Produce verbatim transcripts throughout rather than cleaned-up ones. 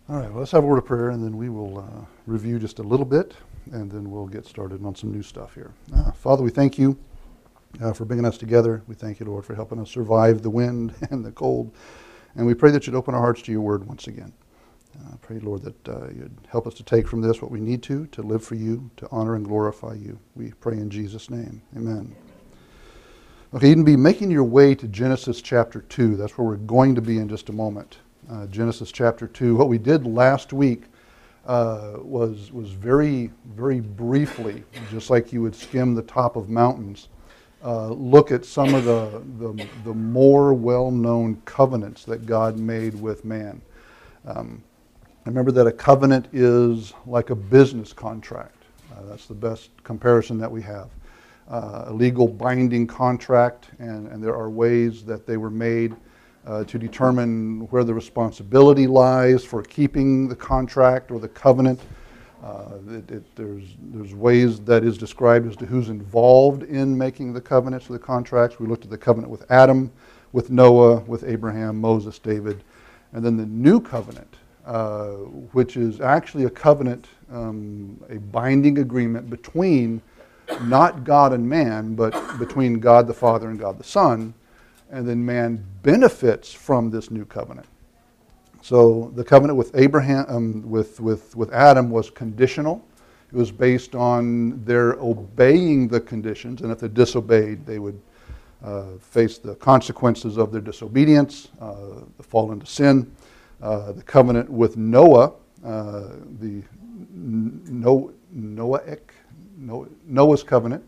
All right, well, let's have a word of prayer, and then we will uh, review just a little bit, and then we'll get started on some new stuff here. Uh, Father, we thank you uh, for bringing us together. We thank you, Lord, for helping us survive the wind and the cold. And we pray that you'd open our hearts to your word once again. I uh, pray, Lord, that uh, you'd help us to take from this what we need to, to live for you, to honor and glorify you. We pray in Jesus' name. Amen. Okay, you can be making your way to Genesis chapter two. That's where we're going to be in just a moment. Uh, Genesis chapter two. What we did last week uh, was was very, very briefly, just like you would skim the top of mountains, uh, look at some of the, the, the more well-known covenants that God made with man. Um, remember that a covenant is like a business contract. Uh, that's the best comparison that we have. Uh, a legal binding contract, and, and there are ways that they were made Uh, to determine where the responsibility lies for keeping the contract or the covenant. Uh, it, it, there's, there's ways that is described as to who's involved in making the covenants or the contracts. We looked at the covenant with Adam, with Noah, with Abraham, Moses, David. And then the new covenant, uh, which is actually a covenant, um, a binding agreement between not God and man, but between God the Father and God the Son. And then man benefits from this new covenant. So the covenant with Abraham, um, with, with, with Adam was conditional. It was based on their obeying the conditions, and if they disobeyed, they would uh, face the consequences of their disobedience, uh, the fall into sin. Uh, the covenant with Noah, uh, the no, Noahic, Noah, Noah's covenant.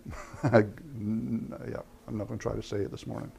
yeah, I'm not going to try to say it this morning.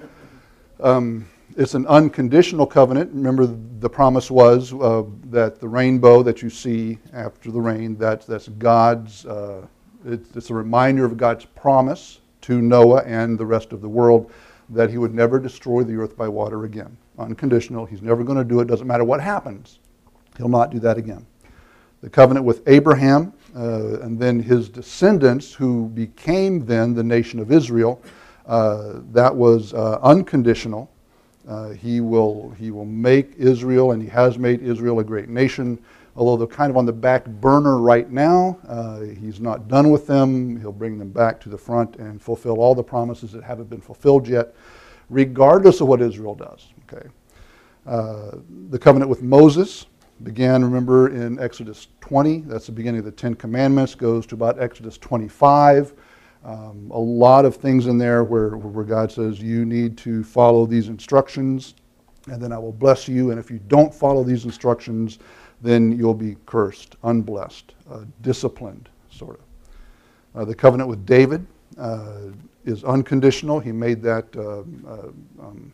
Um, it's an unconditional covenant. Remember, the promise was uh, that the rainbow that you see after the rain, that, that's God's, uh, it's, it's a reminder of God's promise to Noah and the rest of the world that he would never destroy the earth by water again. Unconditional. He's never going to do it. Doesn't matter what happens. He'll not do that again. The covenant with Abraham uh, and then his descendants, who became then the nation of Israel, Uh, that was uh, unconditional. Uh, he will he will make Israel, and he has made Israel a great nation. Although they're kind of on the back burner right now, uh, he's not done with them. He'll bring them back to the front and fulfill all the promises that haven't been fulfilled yet, regardless of what Israel does. Okay. Uh, the covenant with Moses began, remember, in Exodus twenty. That's the beginning of the Ten Commandments. Goes to about Exodus twenty-five. Um, a lot of things in there where, where God says you need to follow these instructions, and then I will bless you, and if you don't follow these instructions, then you'll be cursed, unblessed, uh, disciplined, sort of. Uh, the covenant with David uh, is unconditional. He made that, uh, uh, um,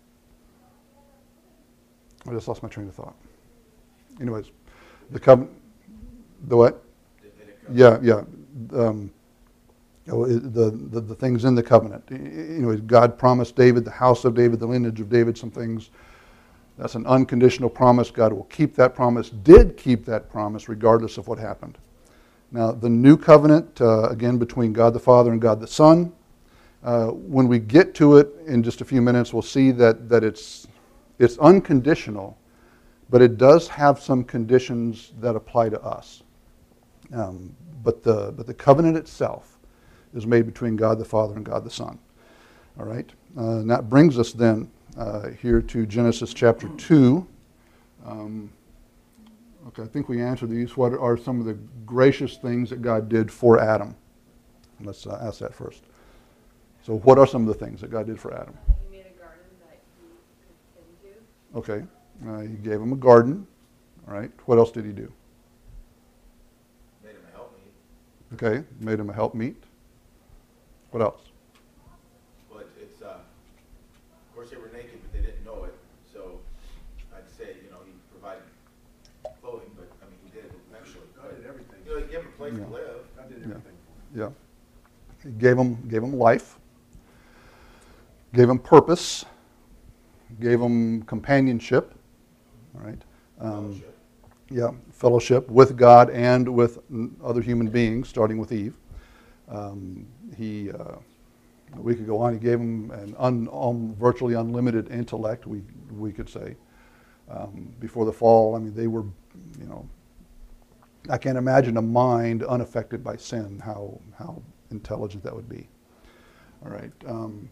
I just lost my train of thought. Anyways, the covenant, the what? Yeah, yeah. Um, The, the the things in the covenant. You know, God promised David, the house of David, the lineage of David, some things. That's an unconditional promise. God will keep that promise, did keep that promise, regardless of what happened. Now, the new covenant, uh, again, between God the Father and God the Son. Uh, when we get to it in just a few minutes, we'll see that, that it's it's unconditional, but it does have some conditions that apply to us. Um, but the but the covenant itself is made between God the Father and God the Son. All right? Uh, and that brings us then uh, here to Genesis chapter two. Um, okay, I think we answered these. What are some of the gracious things that God did for Adam? Let's uh, ask that first. So what are some of the things that God did for Adam? He made a garden that he could tend to. Okay. Uh, he gave him a garden. All right. What else did he do? Made him a helpmeet. Okay. Made him a helpmeet. What else? Well, it's, it's uh, of course they were naked, but they didn't know it. So I'd say, you know, he provided clothing, but I mean, he did it eventually. God did everything. You know, he gave him a place Yeah. to live. God did Yeah. everything for him. Yeah. He gave him gave him life. Gave him purpose. Gave him companionship. All right. Um, Fellowship. yeah, fellowship with God and with other human beings, starting with Eve. Um, he, uh, we could go on. He gave him an un, um, virtually unlimited intellect, we we could say. um, before the fall. I mean, they were, you know, I can't imagine a mind unaffected by sin, how, how intelligent that would be. All right. Um,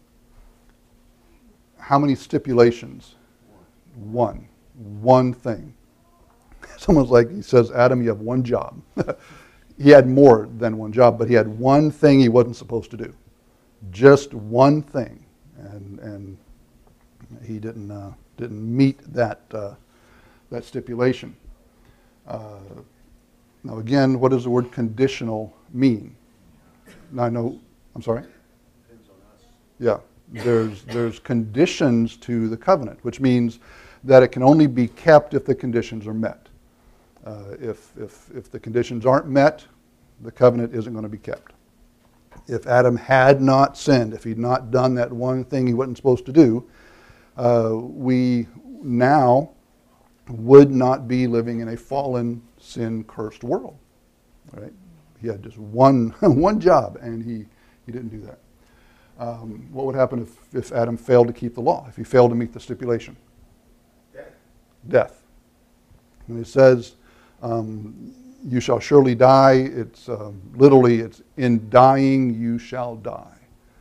how many stipulations? One. One thing. Someone's like, he says, Adam, you have one job. He had more than one job, but he had one thing he wasn't supposed to do. Just one thing. And and he didn't uh, didn't meet that uh, that stipulation. Uh, now again, what does the word conditional mean? Now I know, I'm sorry? Depends on us. Yeah. There's there's conditions to the covenant, which means that it can only be kept if the conditions are met. Uh, if, if, if the conditions aren't met, the covenant isn't going to be kept. If Adam had not sinned, if he'd not done that one thing he wasn't supposed to do, uh, we now would not be living in a fallen, sin-cursed world. Right? He had just one one job, and he, he didn't do that. Um, what would happen if, if Adam failed to keep the law, if he failed to meet the stipulation? Death. Death. And it says, um, you shall surely die. It's um, literally, it's in dying you shall die.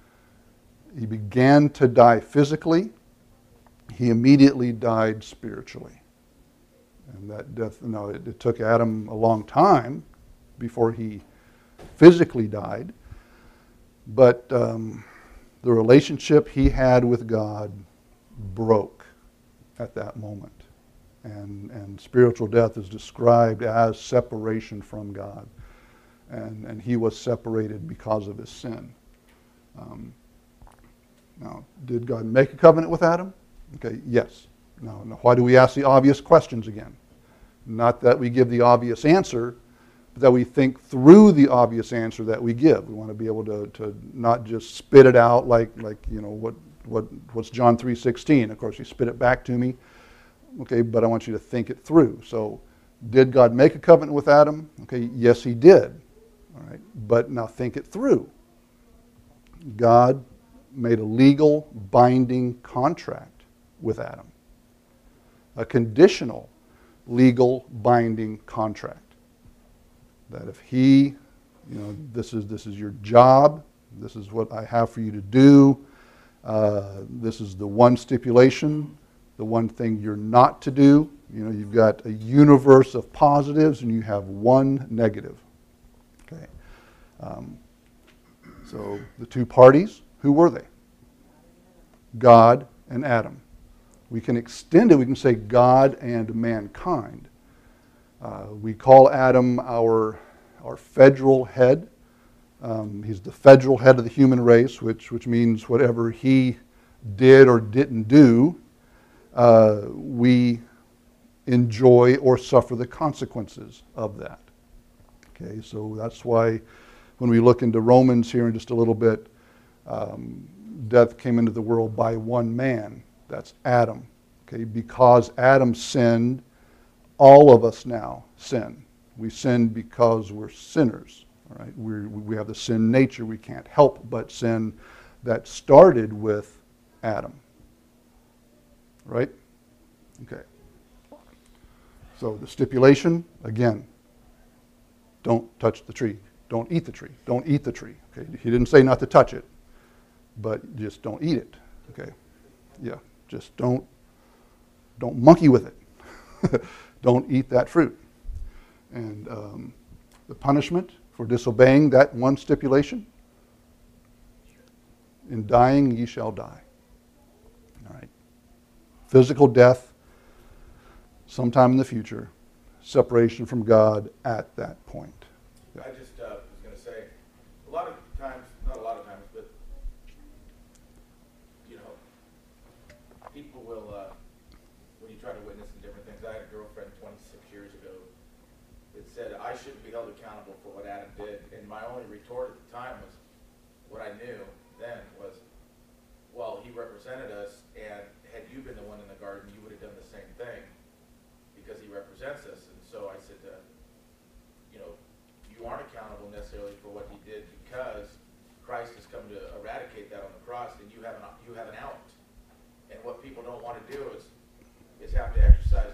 He began to die physically. He immediately died spiritually. And that death, no, it, it took Adam a long time before he physically died. But um, the relationship he had with God broke at that moment. And, and spiritual death is described as separation from God. And, and he was separated because of his sin. Um, now, did God make a covenant with Adam? Okay, yes. Now, now, why do we ask the obvious questions again? Not that we give the obvious answer, but that we think through the obvious answer that we give. We want to be able to, to not just spit it out like, like you know, what, what what's John three sixteen? Of course, you spit it back to me. Okay, but I want you to think it through. So, did God make a covenant with Adam? Okay, yes, he did. All right, but now think it through. God made a legal, binding contract with Adam. A conditional, legal, binding contract. That if he, you know, this is this is your job, this is what I have for you to do, uh, this is the one stipulation, the one thing you're not to do. You know, you've got a universe of positives and you have one negative. Okay. Um, so the two parties, who were they? God and Adam. We can extend it. We can say God and mankind. Uh, we call Adam our our federal head. Um, he's the federal head of the human race, which which means whatever he did or didn't do, uh, we enjoy or suffer the consequences of that. Okay, so that's why when we look into Romans here in just a little bit, um, death came into the world by one man. That's Adam. Okay, because Adam sinned, all of us now sin. We sin because we're sinners. All right, we we have the sin nature. We can't help but sin. That started with Adam. Right? Okay. So the stipulation, again, don't touch the tree. Don't eat the tree. Don't eat the tree. Okay. He didn't say not to touch it, but just don't eat it. Okay. Yeah. Just don't don't monkey with it. Don't eat that fruit. And um, the punishment for disobeying that one stipulation, in dying ye shall die. All right. Physical death sometime in the future, separation from God at that point. Yeah. I just uh, was going to say, a lot of times, not a lot of times, but, you know, people will, uh, when you try to witness in different things, I had a girlfriend twenty-six years ago that said I shouldn't be held accountable for what Adam did. And my only retort at the time was, what I knew then was, well, he represented us, and had you been the one in the garden, you would have done the same thing, because he represents us. And so I said, uh, you know, you aren't accountable necessarily for what he did, because Christ has come to eradicate that on the cross, and you have an you have an out. And what people don't want to do is is have to exercise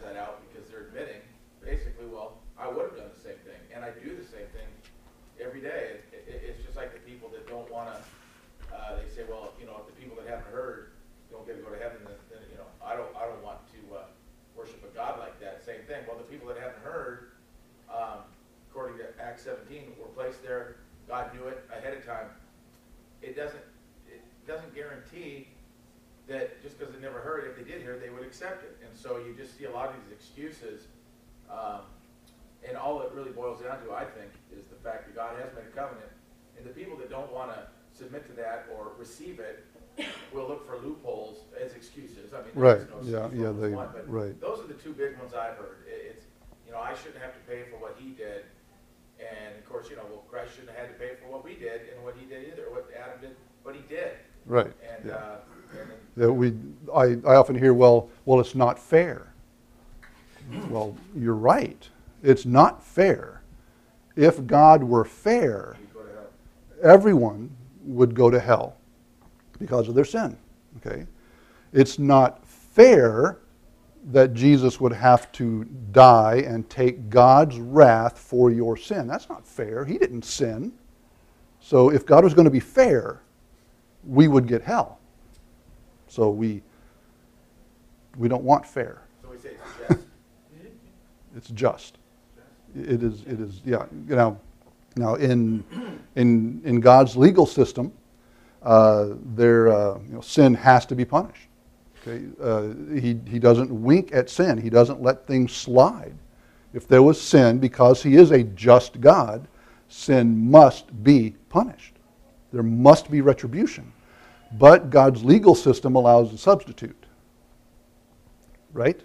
thing. Well, the people that haven't heard, um, according to Acts seventeen, were placed there. God knew it ahead of time. It doesn't, it doesn't guarantee that just because they never heard it, if they did hear it, they would accept it. And so you just see a lot of these excuses. Um, and all it really boils down to, I think, is the fact that God has made a covenant. And the people that don't want to submit to that or receive it will look for loopholes as excuses. I mean, Right. there's no Yeah. excuse Yeah. for They. one, but Right. those are the two big ones I've heard. It- It's, you know, I shouldn't have to pay for what he did. And of course, you know, well, Christ shouldn't have had to pay for what we did and what he did either, what Adam did, but he did. Right. And, Yeah. uh, and then, Yeah, we, I, I often hear, well, well, it's not fair. Well, you're right. It's not fair. If God were fair, you go to hell. everyone would go to hell because of their sin. Okay? It's not fair that Jesus would have to die and take God's wrath for your sin. That's not fair. He didn't sin. So if God was going to be fair, we would get hell. So we we don't want fair. So we say it's just. It's just. It is. It is. Yeah. You know. Now, in in in God's legal system, uh, there uh, you know, sin has to be punished. Okay. Uh, he he doesn't wink at sin. He doesn't let things slide. If there was sin, because He is a just God, sin must be punished. There must be retribution. But God's legal system allows a substitute. Right?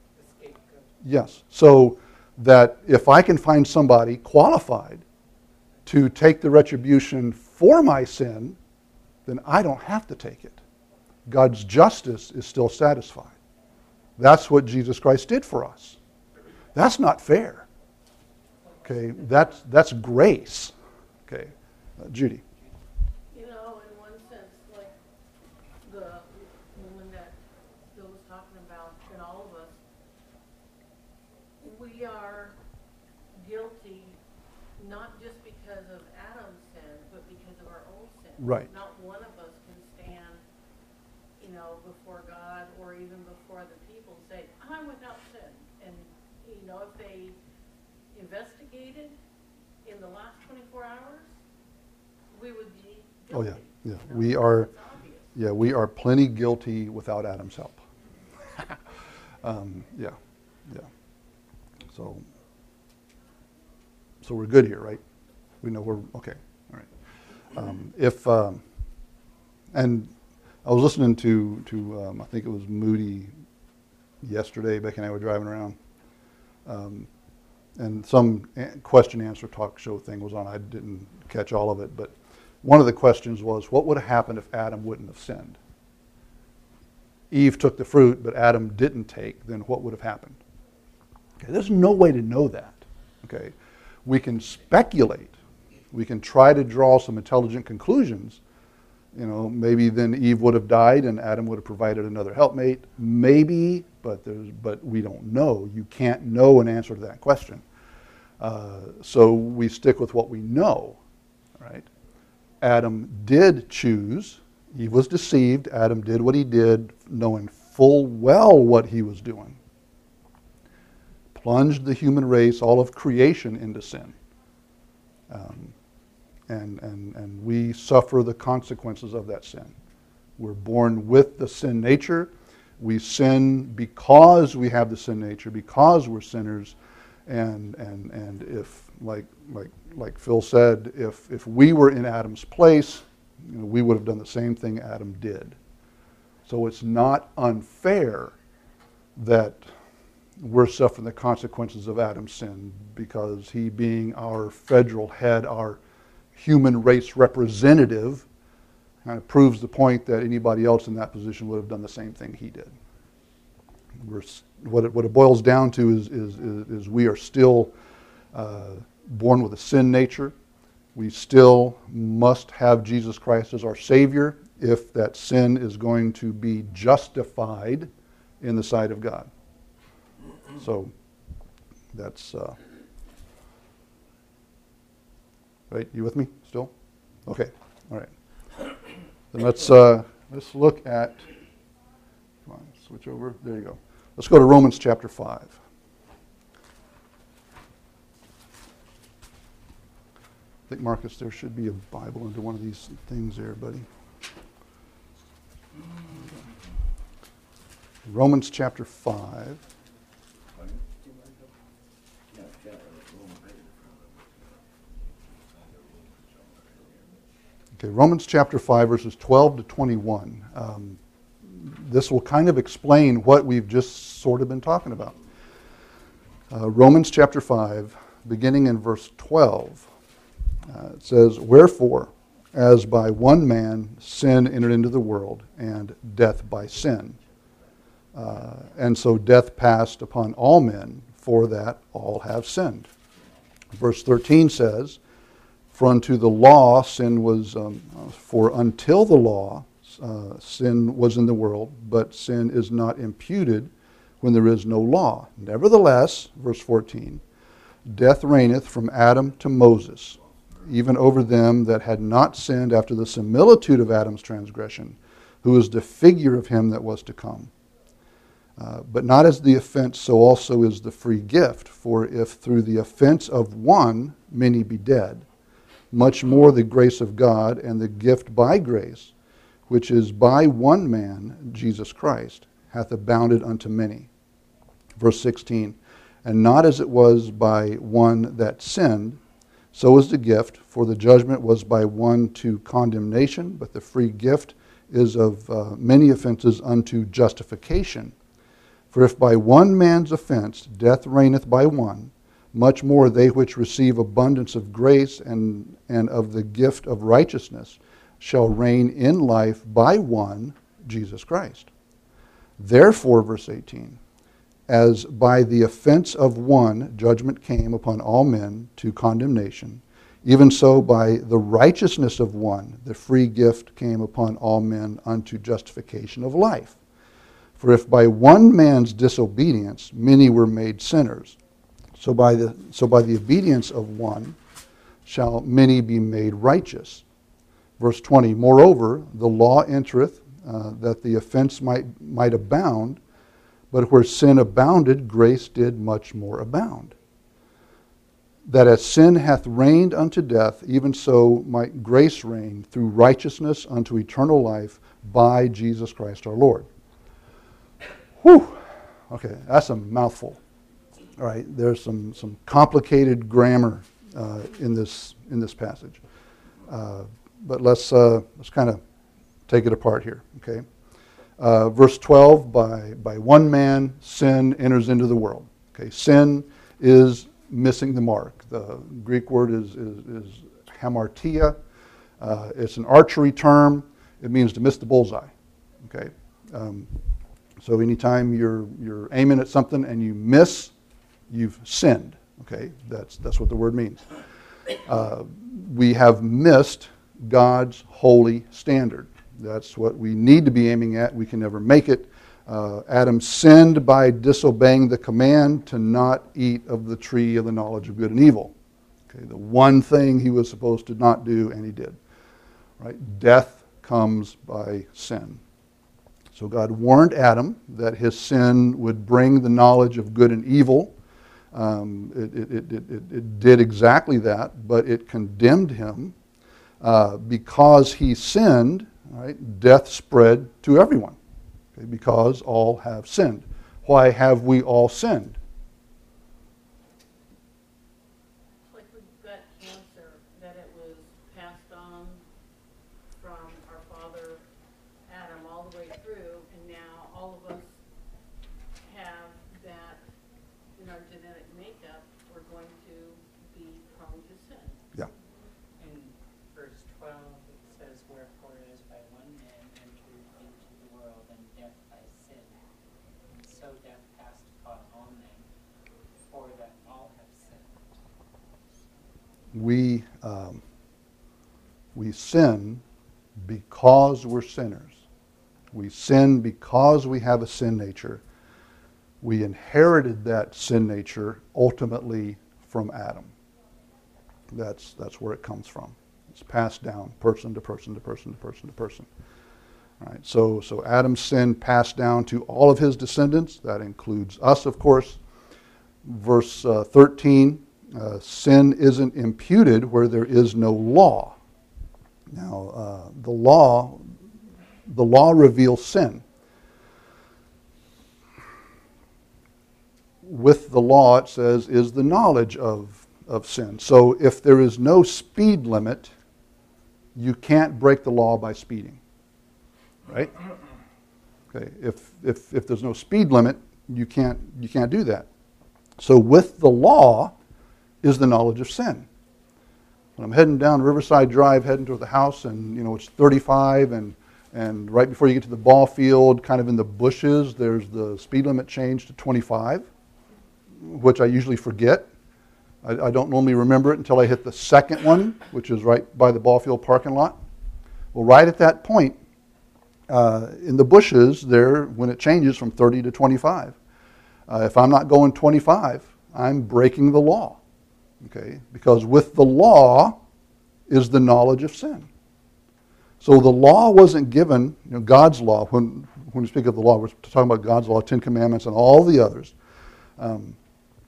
Yes. So that if I can find somebody qualified to take the retribution for my sin, then I don't have to take it. God's justice is still satisfied. That's what Jesus Christ did for us. That's not fair. Okay, that's that's grace. Okay, uh, Judy. You know, in one sense, like the woman that Bill was talking about, and all of us, we are guilty not just because of Adam's sin, but because of our own sin. Right. Not one of us can stand, you know, before God or even before the people and say, I'm without sin. And, you know, if they investigated in the last twenty-four hours, we would be Oh guilty. yeah, yeah. You know, We are. it's obvious. Yeah, we are plenty guilty without Adam's help. um, yeah, yeah. So, so we're good here, right? We know we're okay. All right. Um, if um, and I was listening to to um, I think it was Moody yesterday. Becky and I were driving around, um, and some a- question answer talk show thing was on. I didn't catch all of it, but one of the questions was, what would have happened if Adam wouldn't have sinned? Eve took the fruit, but Adam didn't take, then what would have happened? Okay, there's no way to know that. Okay, we can speculate. We can try to draw some intelligent conclusions. You know, maybe then Eve would have died and Adam would have provided another helpmate. Maybe, but there's, but we don't know. You can't know an answer to that question. Uh, so we stick with what we know, right? Adam did choose. Eve was deceived. Adam did what he did, knowing full well what he was doing. Plunged the human race, all of creation, into sin. Um, and, and, and we suffer the consequences of that sin. We're born with the sin nature. We sin because we have the sin nature, because we're sinners. And, and, and if, like, like, like Phil said, if, if we were in Adam's place, you know, we would have done the same thing Adam did. So it's not unfair that we're suffering the consequences of Adam's sin, because he, being our federal head, our human race representative, kind of proves the point that anybody else in that position would have done the same thing he did. We're, what, it, what it boils down to is, is, is, is we are still uh, born with a sin nature. We still must have Jesus Christ as our Savior if that sin is going to be justified in the sight of God. So that's uh, right. You with me still? Okay. All right. Then let's uh, let's look at. Come on, switch over. There you go. Let's go to Romans chapter five. I think, Marcus, there should be a Bible under one of these things there, buddy. Romans chapter five. Okay, Romans chapter five, verses twelve to twenty-one. Um, this will kind of explain what we've just sort of been talking about. Uh, Romans chapter five, beginning in verse twelve. Uh, it says, "Wherefore, as by one man sin entered into the world, and death by sin. Uh, and so death passed upon all men, for that all have sinned." Verse thirteen says, "For unto the law sin was, um, for until the law uh, sin was in the world, but sin is not imputed when there is no law. Nevertheless," verse fourteen, "death reigneth from Adam to Moses, even over them that had not sinned after the similitude of Adam's transgression, who is the figure of him that was to come. Uh, but not as the offense, so also is the free gift. For if through the offense of one many be dead, much more the grace of God and the gift by grace, which is by one man, Jesus Christ, hath abounded unto many." Verse sixteen, "And not as it was by one that sinned, so is the gift, for the judgment was by one to condemnation, but the free gift is of uh, many offenses unto justification. For if by one man's offense death reigneth by one, much more they which receive abundance of grace and, and of the gift of righteousness shall reign in life by one, Jesus Christ. Therefore," verse eighteen, "as by the offense of one judgment came upon all men to condemnation, even so by the righteousness of one the free gift came upon all men unto justification of life. For if by one man's disobedience many were made sinners, so by the so by the obedience of one shall many be made righteous." Verse twenty, "Moreover, the law entereth uh, that the offense might might abound, but where sin abounded, grace did much more abound. That as sin hath reigned unto death, even so might grace reign through righteousness unto eternal life by Jesus Christ our Lord." Whew! Okay, that's a mouthful. All right, there's some, some complicated grammar uh, in this in this passage, uh, but let's uh, let's kind of take it apart here. Okay, uh, verse twelve: by by one man sin enters into the world. Okay, sin is missing the mark. The Greek word is is, is hamartia. Uh, it's an archery term. It means to miss the bullseye. Okay, um, so anytime you're you're aiming at something and you miss, you've sinned. Okay, that's that's what the word means. Uh, we have missed God's holy standard. That's what we need to be aiming at. We can never make it. Uh, Adam sinned by disobeying the command to not eat of the tree of the knowledge of good and evil. Okay, the one thing he was supposed to not do, and he did. Right? Death comes by sin. So God warned Adam that his sin would bring the knowledge of good and evil. Um, it, it, it, it, it did exactly that, but it condemned him uh, because he sinned. Right? Death spread to everyone, okay, because all have sinned. Why have we all sinned? Like we've got cancer, that it was passed on from our father Adam all the way through, and now all of us have that in our genetic makeup. We're going to be prone to sin. Yeah. In verse twelve, it says, "Wherefore as by one man entered into the world, and death by sin, and so death passed upon all men, for that all have sinned." We um, we sin because we're sinners. We sin because we have a sin nature. We inherited that sin nature ultimately from Adam. That's that's where it comes from. It's passed down person to person to person to person to person. All right. So so Adam's sin passed down to all of his descendants. That includes us, of course. Verse uh, thirteen Uh, sin isn't imputed where there is no law. Now, uh, the law, the law reveals sin. With the law, it says, is the knowledge of, of sin. So if there is no speed limit, you can't break the law by speeding. Right? Okay. If, if, if there's no speed limit, you can't, you can't do that. So with the law is the knowledge of sin. When I'm heading down Riverside Drive, heading to the house, and you know it's thirty-five, and and right before you get to the ball field, kind of in the bushes, there's the speed limit change to twenty-five, which I usually forget. I, I don't normally remember it until I hit the second one, which is right by the ball field parking lot. Well, right at that point, uh, in the bushes there, when it changes from thirty to twenty-five, uh, if I'm not going twenty-five, I'm breaking the law. Okay, because with the law is the knowledge of sin. So the law wasn't given, you know, God's law, when, when we speak of the law, we're talking about God's law, Ten Commandments, and all the others. Um,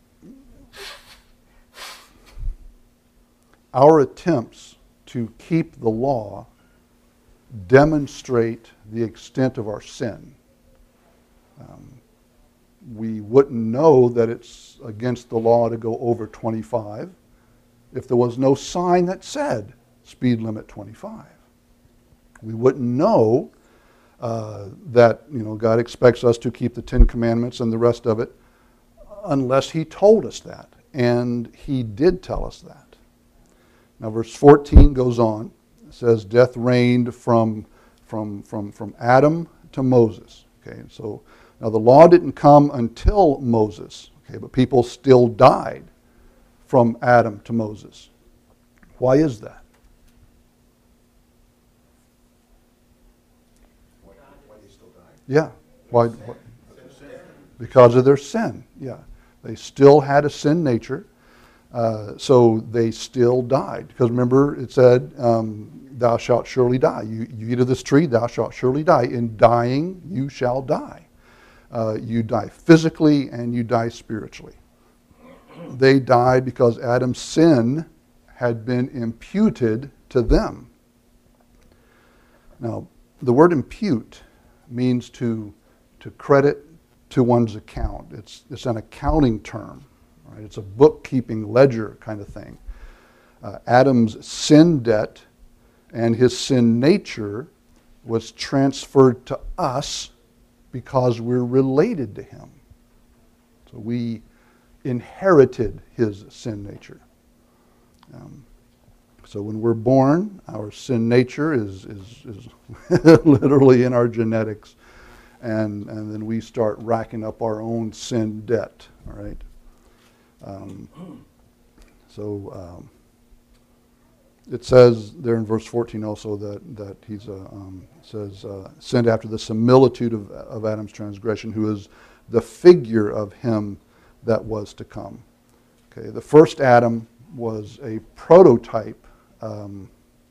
our attempts to keep the law demonstrate the extent of our sin. Um, we wouldn't know that it's against the law to go over twenty-five if there was no sign that said speed limit twenty-five. We wouldn't know uh, that you know God expects us to keep the Ten Commandments and the rest of it unless He told us that, and He did tell us that. Now, verse fourteen goes on. It says, "Death reigned from from from from Adam to Moses." Okay, so. Now, the law didn't come until Moses, okay, but people still died from Adam to Moses. Why is that? Why, why they still die? Yeah. Why? why? Because of their sin. Yeah. They still had a sin nature, uh, so they still died. Because remember, it said, um, "Thou shalt surely die. You, you eat of this tree, thou shalt surely die. In dying, you shall die." Uh, you die physically and you die spiritually. They died because Adam's sin had been imputed to them. Now, the word impute means to to credit to one's account. It's it's an accounting term, right? It's a bookkeeping ledger kind of thing. Uh, Adam's sin debt and his sin nature was transferred to us because we're related to him. So we inherited his sin nature. Um, so when we're born, our sin nature is, is, is literally in our genetics. And, and then we start racking up our own sin debt, all right? Um, so um, it says there in verse fourteen also that, that he's, uh, um, says, uh, sinned after the similitude of, of Adam's transgression, who is the figure of him that was to come. Okay, the first Adam was a prototype. Um,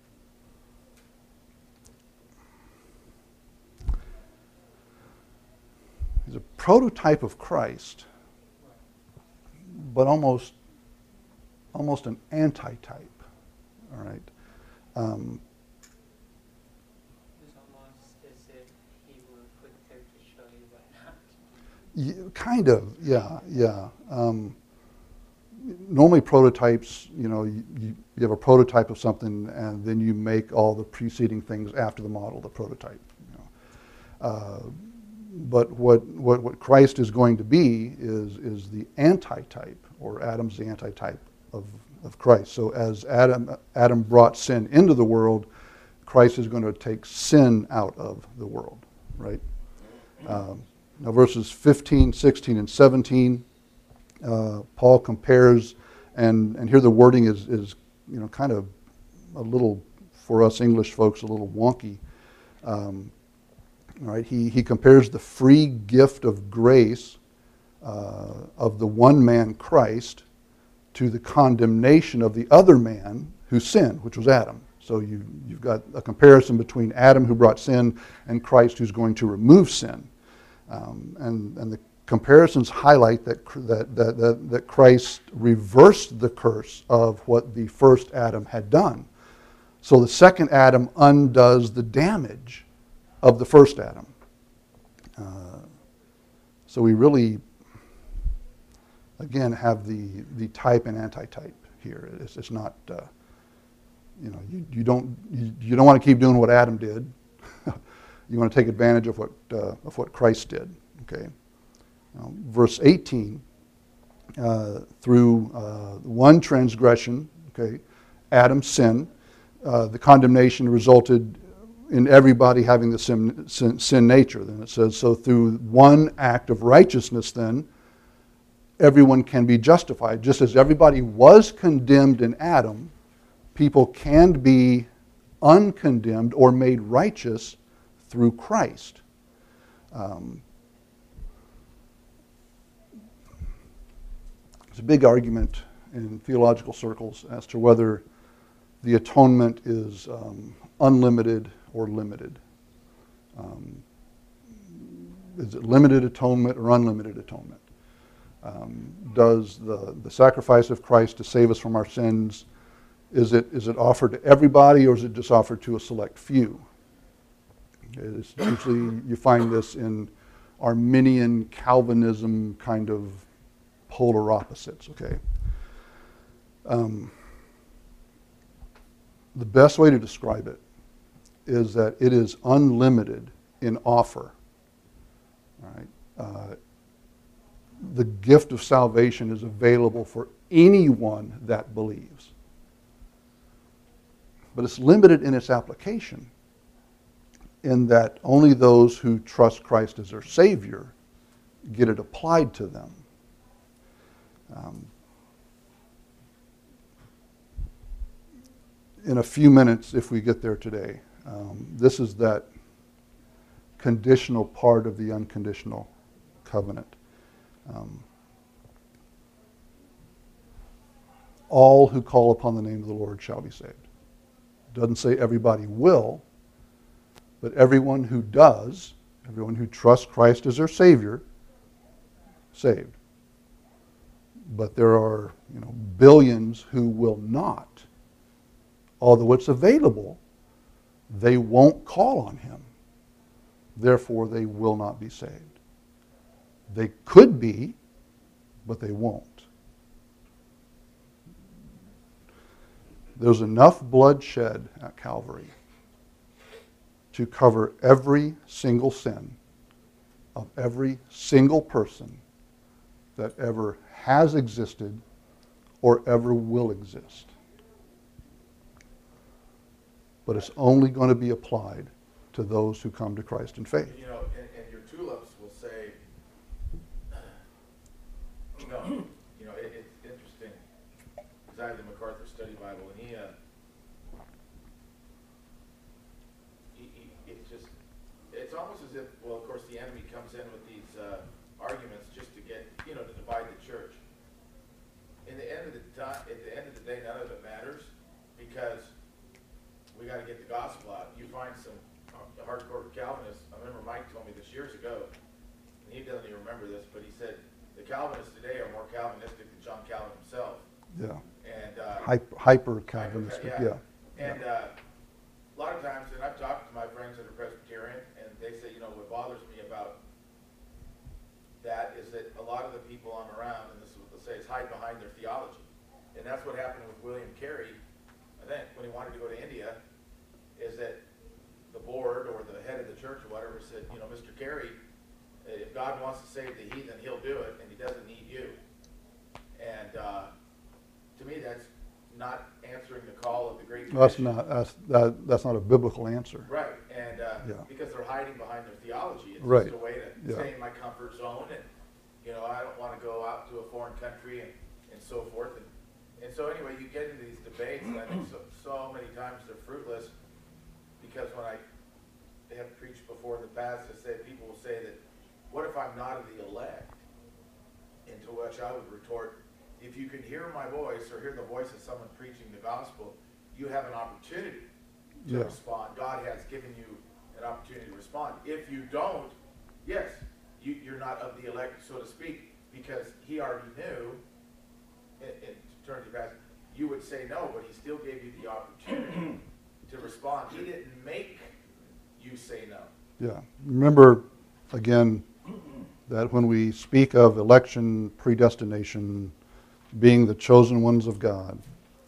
he's a prototype of Christ, but almost, almost an anti-type. All right. Um, It was almost as if he were put there to show you what not to do. y- kind of, yeah, yeah. Um, normally prototypes, you know, you, you you have a prototype of something and then you make all the preceding things after the model, the prototype. You know. Uh, but what, what, what Christ is going to be is, is the anti-type, or Adam's the anti-type of of Christ. So as Adam Adam brought sin into the world, Christ is going to take sin out of the world, right? Um, now verses fifteen, sixteen, and seventeen, uh, Paul compares, and, and here the wording is, is, you know, kind of a little, for us English folks, a little wonky. Um, all right, he, he compares the free gift of grace uh, of the one man Christ to the condemnation of the other man who sinned, which was Adam. So you, you've got a comparison between Adam, who brought sin, and Christ, who's going to remove sin. Um, and, and the comparisons highlight that, cr- that, that, that, that Christ reversed the curse of what the first Adam had done. So the second Adam undoes the damage of the first Adam. Uh, so we really, again, have the, the type and antitype here. It's, it's not, uh, you know, you, you don't you, you don't want to keep doing what Adam did. You want to take advantage of what uh, of what Christ did. Okay, now, verse eighteen. Uh, through uh, one transgression, okay, Adam's sin, uh, the condemnation resulted in everybody having the sin, sin, sin nature. Then it says, so through one act of righteousness, then everyone can be justified. Just as everybody was condemned in Adam, people can be uncondemned or made righteous through Christ. Um, there's a big argument in theological circles as to whether the atonement is um, unlimited or limited. Um, is it limited atonement or unlimited atonement? Um, does the, the sacrifice of Christ to save us from our sins, is it is it offered to everybody, or is it just offered to a select few? It's usually, you find this in Arminian Calvinism kind of polar opposites, okay? Um, the best way to describe it is that it is unlimited in offer. All right? Uh, the gift of salvation is available for anyone that believes. But it's limited in its application, in that only those who trust Christ as their Savior get it applied to them. Um, in a few minutes, if we get there today, um, this is that conditional part of the unconditional covenant. Um, all who call upon the name of the Lord shall be saved. It doesn't say everybody will, but everyone who does, everyone who trusts Christ as their Savior, saved. But there are, you know, billions who will not. Although it's available, they won't call on Him. Therefore, they will not be saved. They could be, but they won't. There's enough blood shed at Calvary to cover every single sin of every single person that ever has existed or ever will exist. But it's only going to be applied to those who come to Christ in faith. You know, and, and your tulips will say, you know, you know, it, it's interesting, because I have the MacArthur Study Bible, and he, uh, he, he, it's just, it's almost as if, well, of course, the enemy comes in with these uh, arguments just to get, you know, to divide the church. In the end of the time, at the end of the day, none of it matters, because we got to get the gospel out. You find some uh, hardcore Calvinists. I remember Mike told me this years ago, and he doesn't even remember this, but he said the Calvinists today are more Calvinistic than John Calvin himself. Yeah. And uh, Hyper, hyper Calvinistic, yeah. yeah. And uh, a lot of times, and I've talked to my friends that are Presbyterian, and they say, you know, what bothers me about that is that a lot of the people I'm around, and this is what they'll say, is hide behind their theology. And that's what happened with William Carey, I think, when he wanted to go to India, is that the board or the head of the church or whatever said, you know, Mister Carey, if God wants to save the heathen, He'll do it, and He doesn't need you. And uh, to me, that's not answering the call of the Great Commission. That's not that's that, that's not a biblical answer. Right, and uh, Yeah. because they're hiding behind their theology, it's Right. just a way to Yeah. stay in my comfort zone, and you know, I don't want to go out to a foreign country and, and so forth. And, and so anyway, you get into these debates, and I think so, so many times they're fruitless, because when I have preached before in the past, I say people will say that, what if I'm not of the elect? And to which I would retort, if you can hear my voice or hear the voice of someone preaching the gospel, you have an opportunity to Yeah. respond. God has given you an opportunity to respond. If you don't, yes, you, you're not of the elect, so to speak, because he already knew, in, in eternity past, you would say no, but he still gave you the opportunity to respond. He didn't make you say no. Yeah. Remember, again, that when we speak of election, predestination, being the chosen ones of God,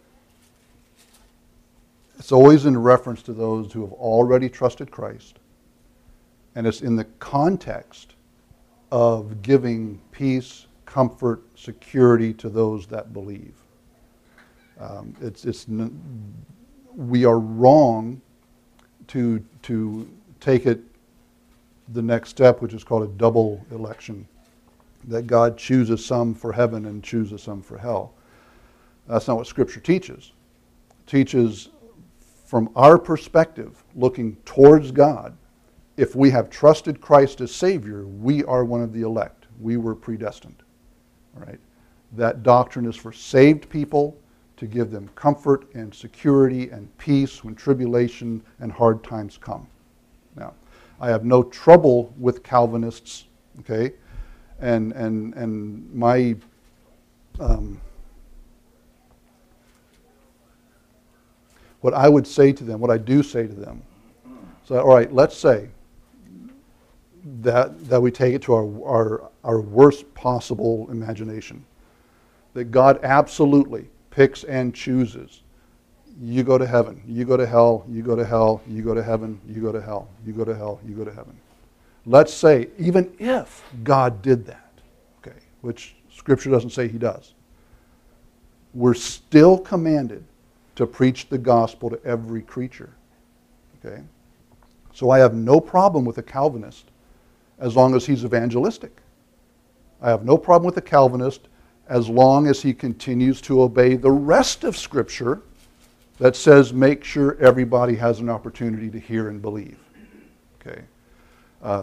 it's always in reference to those who have already trusted Christ, and it's in the context of giving peace, comfort, security to those that believe. Um, it's it's we are wrong to to take it the next step, which is called a double election, that God chooses some for heaven and chooses some for hell. That's not what Scripture teaches. It teaches, from our perspective, looking towards God, if we have trusted Christ as Savior, we are one of the elect. We were predestined. All right? That doctrine is for saved people, to give them comfort and security and peace when tribulation and hard times come. Now, I have no trouble with Calvinists, okay? And and and my um, what I would say to them, what I do say to them, so all right, let's say that that we take it to our our, our worst possible imagination, that God absolutely picks and chooses. You go to heaven, you go to hell, you go to hell, you go to heaven, you go to hell, you go to hell, you go to heaven. Let's say, even if God did that, okay, which Scripture doesn't say he does, we're still commanded to preach the gospel to every creature. Okay? So I have no problem with a Calvinist as long as he's evangelistic. I have no problem with a Calvinist as long as he continues to obey the rest of Scripture that says make sure everybody has an opportunity to hear and believe. Okay? Uh,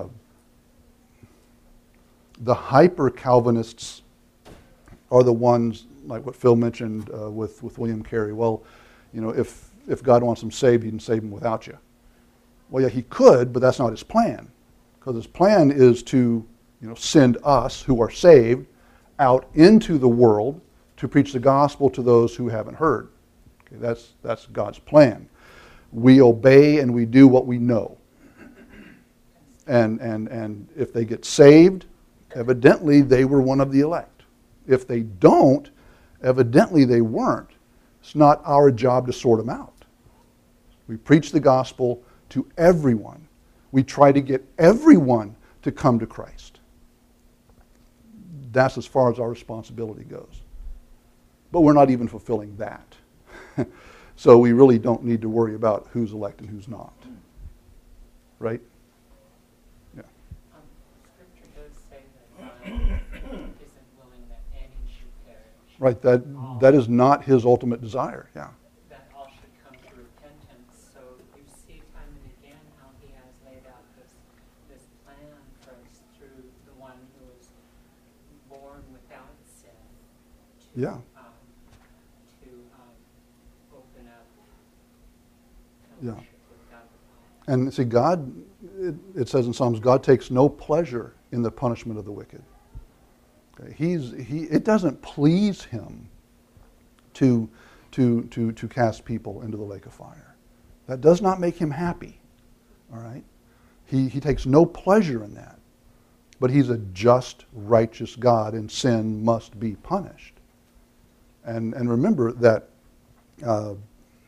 the hyper-Calvinists are the ones, like what Phil mentioned uh, with, with William Carey. Well, you know, if, if God wants them saved, he can save them without you. Well, yeah, he could, but that's not his plan. Because his plan is to, you know, send us who are saved out into the world to preach the gospel to those who haven't heard. Okay, that's that's God's plan. We obey and we do what we know. And and and if they get saved, evidently they were one of the elect. If they don't, evidently they weren't. It's not our job to sort them out. We preach the gospel to everyone. We try to get everyone to come to Christ. That's as far as our responsibility goes. But we're not even fulfilling that. So we really don't need to worry about who's elect and who's not. Right? Yeah. Um, Scripture does say that God isn't willing that any should perish. Right. That that is not his ultimate desire. Yeah. That all should come to repentance. So you see time and again how he has laid out this this plan for us through the one who was born without sin. To, Yeah. Um, to um, open up Yeah. fellowship with God the Father. And see, God, it, it says in Psalms, God takes no pleasure in the punishment of the wicked. Okay? He's he. It doesn't please him to to to to cast people into the lake of fire. That does not make him happy. All right, he he takes no pleasure in that. But he's a just, righteous God, and sin must be punished. And and remember that uh,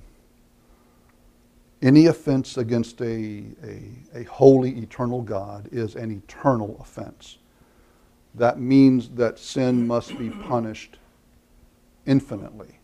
any offense against a, a a holy, eternal God is an eternal offense. That means that sin must be punished infinitely,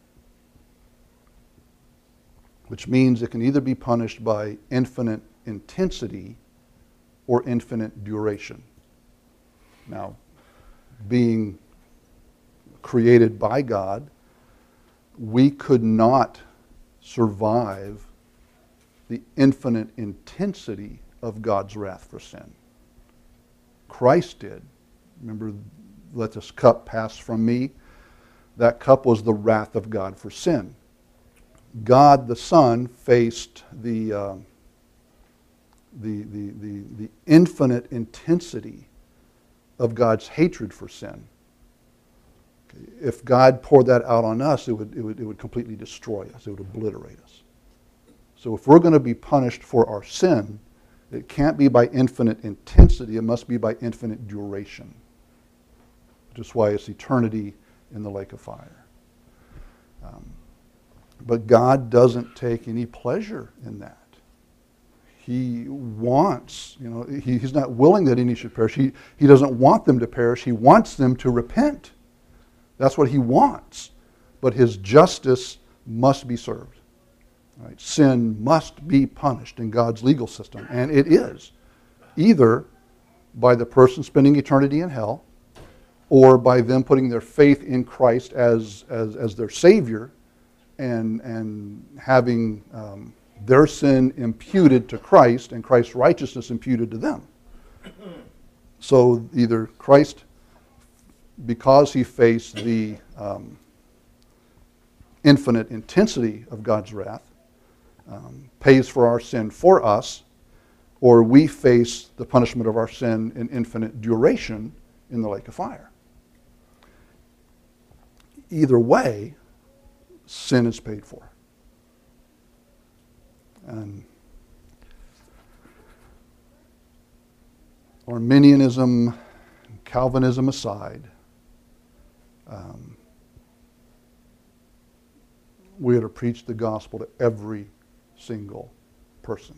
which means it can either be punished by infinite intensity or infinite duration. Now, being created by God, we could not survive the infinite intensity of God's wrath for sin. Christ did. Remember, let this cup pass from me. That cup was the wrath of God for sin. God the Son faced the, uh, the, the, the, the infinite intensity of God's hatred for sin. Okay, if God poured that out on us, it would, it would, it would completely destroy us. It would obliterate us. So if we're going to be punished for our sin, it can't be by infinite intensity. It must be by infinite duration, which is why it's eternity in the lake of fire. Um, but God doesn't take any pleasure in that. He wants, you know, he, he's not willing that any should perish. He, he doesn't want them to perish. He wants them to repent. That's what he wants. But his justice must be served. Right? Sin must be punished in God's legal system, and it is, either by the person spending eternity in hell, or by them putting their faith in Christ as as, as their Savior, and and having um, their sin imputed to Christ and Christ's righteousness imputed to them. So either Christ, because he faced the um, infinite intensity of God's wrath, Um, pays for our sin for us, or we face the punishment of our sin in infinite duration in the lake of fire. Either way, sin is paid for. And Arminianism, Calvinism aside, um, we are to preach the gospel to every single person.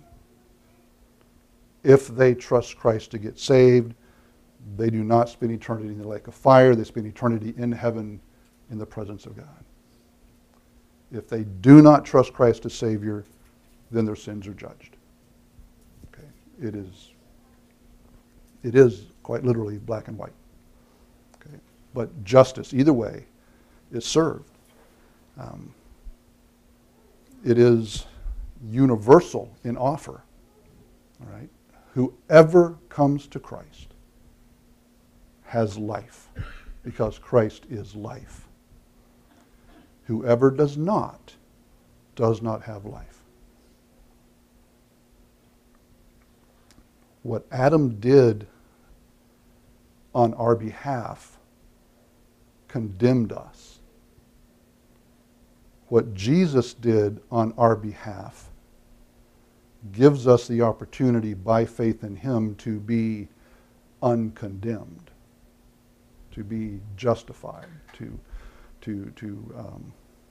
If they trust Christ to get saved, they do not spend eternity in the lake of fire. They spend eternity in heaven in the presence of God. If they do not trust Christ as Savior, then their sins are judged. Okay? It is, it is quite literally black and white. Okay? But justice, either way, is served. Um, it is universal in offer. All right? Whoever comes to Christ has life, because Christ is life. Whoever does not, does not have life. What Adam did on our behalf condemned us. What Jesus did on our behalf gives us the opportunity by faith in him to be uncondemned, to be justified, to to to um,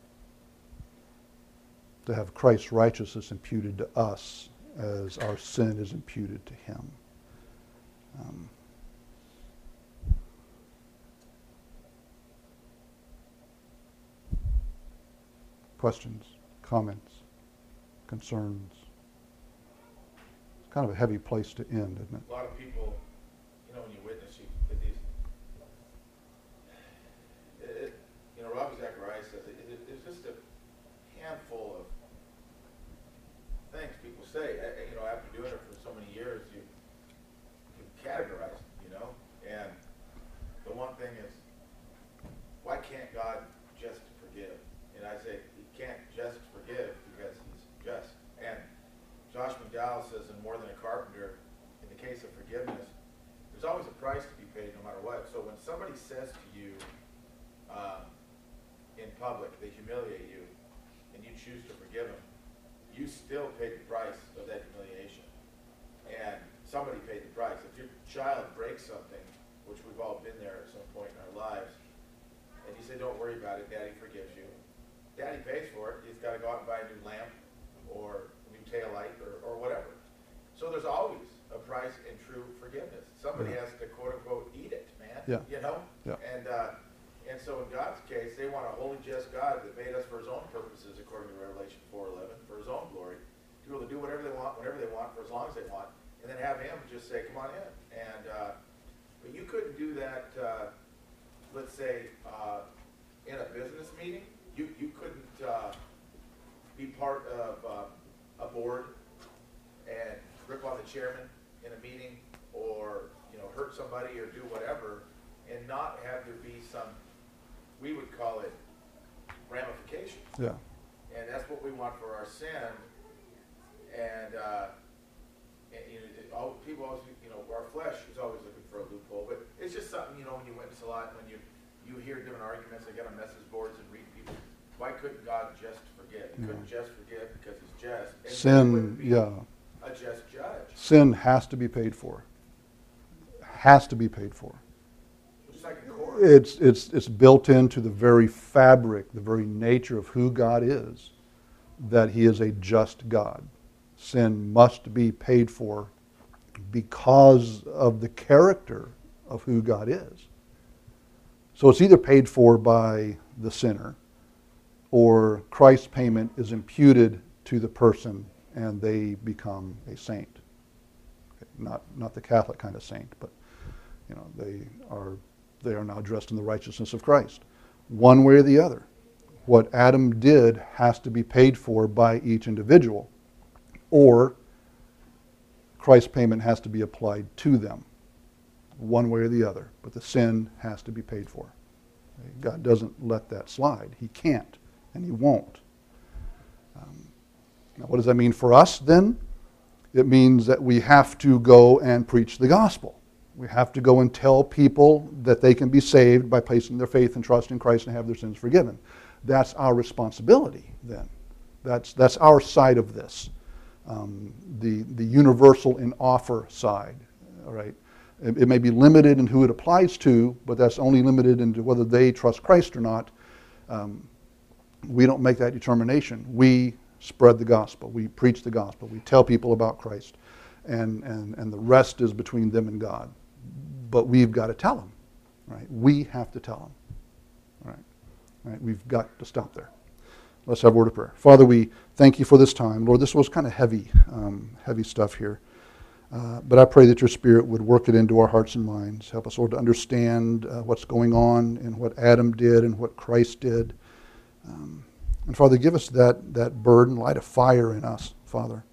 to have Christ's righteousness imputed to us as our sin is imputed to him. Um, questions, comments, concerns? It's kind of a heavy place to end, isn't it? A lot of people, you know, when you witness, you get these, it, it, you know, Robbie Zacharias says it, it, it's just a handful of things people say. I, you know, after doing it for so many years, you, you categorize, you know, and the one thing is, why can't God just forgive? And I say, he can't just forgive because he's just. And Josh McDowell says, in More Than a Carpenter, in the case of forgiveness, there's always a price to be paid no matter what. So when somebody says to you um, in public, they humiliate you, and you choose to forgive them, you still paid the price of that humiliation. And somebody paid the price. If your child breaks something, which we've all been there at some point in our lives, and you say, don't worry about it, Daddy forgives you. Daddy pays for it. He's got to go out and buy a new lamp or a new taillight or, or whatever. So there's always a price in true forgiveness. Somebody Yeah. has to, quote unquote, eat it, man. Yeah. You know? Yeah. And uh, and so in God's case, they want a holy, just God that made us for his own purposes, according to Revelation four eleven, for his own glory, to be able to do whatever they want, whenever they want, for as long as they want, and then have him just say, come on in. And uh, but you couldn't do that, uh, let's say, uh, in a business meeting. You you couldn't uh, be part of uh, a board and rip on the chairman in a meeting, or you know hurt somebody or do whatever, and not have there be some, we would call it ramifications. Yeah. And that's what we want for our sin. And, uh, and you know, it, all, people always, you know, our flesh is always looking for a loophole, but it's just something, you know, when you witness a lot, when you, you hear different arguments, they get on message boards and read people, why couldn't God just forgive? He couldn't just forgive because he's just. And he Sin, wouldn't be yeah. a just judge. Sin has to be paid for. Has to be paid for. Just like in court. It's, it's, it's built into the very fabric, the very nature of who God is, that he is a just God. Sin must be paid for because of the character of who God is. So it's either paid for by the sinner, or Christ's payment is imputed to the person and they become a saint. Okay, not, not the Catholic kind of saint, but you know, they are, they are now dressed in the righteousness of Christ. One way or the other. What Adam did has to be paid for by each individual, or Christ's payment has to be applied to them, one way or the other. But the sin has to be paid for. God doesn't let that slide. He can't, and he won't. Um, now, what does that mean for us then? It means that we have to go and preach the gospel. We have to go and tell people that they can be saved by placing their faith and trust in Christ and have their sins forgiven. That's our responsibility then. That's, that's our side of this. Um, the, the universal in offer side. All right? It, it may be limited in who it applies to, but that's only limited into whether they trust Christ or not. Um, we don't make that determination. We spread the gospel. We preach the gospel. We tell people about Christ. And, and, and the rest is between them and God. But we've got to tell them. Right? We have to tell them. All right? All right? We've got to stop there. Let's have a word of prayer. Father, we thank you for this time. Lord, this was kind of heavy, um, heavy stuff here. Uh, but I pray that your Spirit would work it into our hearts and minds. Help us, Lord, to understand uh, what's going on and what Adam did and what Christ did. Um, and Father, give us that, that burden, light a fire in us, Father.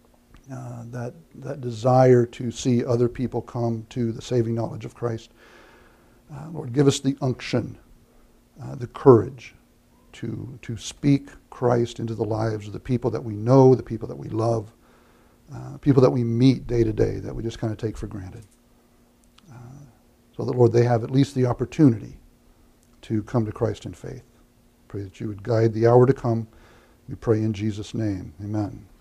Uh, that, that desire to see other people come to the saving knowledge of Christ. Uh, Lord, give us the unction, uh, the courage to, to speak Christ into the lives of the people that we know, the people that we love, uh, people that we meet day to day that we just kind of take for granted. Uh, so that, Lord, they have at least the opportunity to come to Christ in faith. Pray that you would guide the hour to come. We pray in Jesus' name. Amen.